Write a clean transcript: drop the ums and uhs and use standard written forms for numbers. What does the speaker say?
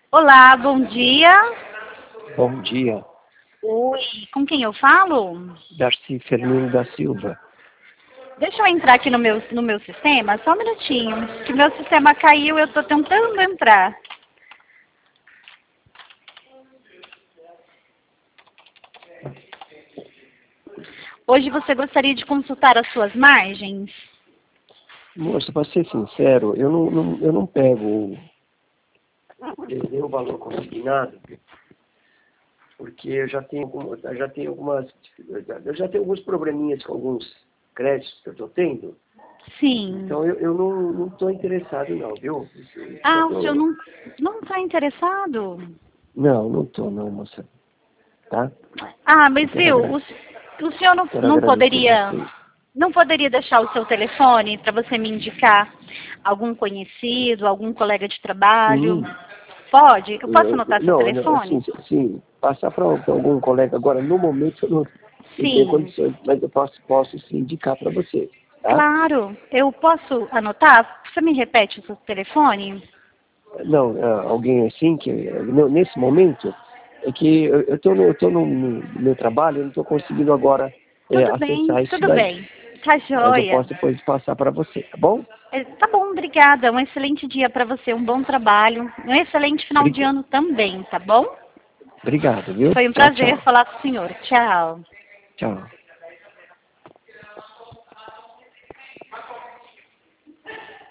Olá, bom dia. Bom dia, Oi, com quem eu falo? Darcy Firmino da Silva. Deixa eu entrar aqui no meu sistema, só um minutinho. Que meu sistema caiu, eu estou tentando entrar. Hoje você gostaria de consultar as suas margens? Moça, para ser sincero, eu não pego o valor consignado, porque eu já tenho alguns probleminhas com alguns créditos que eu estou tendo. Sim. Então eu não estou interessado não, viu? Ah, o senhor não está interessado? Não estou não, moça. Tá? Ah, mas Eu viu, o senhor quero agradecer você. não poderia deixar o seu telefone para você me indicar algum conhecido, algum colega de trabalho? Sim, Pode? Eu posso anotar seu não, telefone? assim, sim, passar para algum colega agora, no momento eu não tenho Sim, condições, mas eu posso sim indicar para você, tá? claro. Eu posso anotar? Você me repete o seu telefone? Não, alguém assim, que nesse momento, é que eu estou no meu trabalho, eu não estou conseguindo agora Tudo bem, acessar isso tudo daí, bem. Tá mas eu joia. posso depois passar para você, tá bom? Tá bom, obrigada. Um excelente dia para você, um bom trabalho. Um excelente final de Obrig- ano também, tá bom? Obrigado, viu? Foi um Tchau, prazer tchau. falar com o senhor. Tchau. Tchau.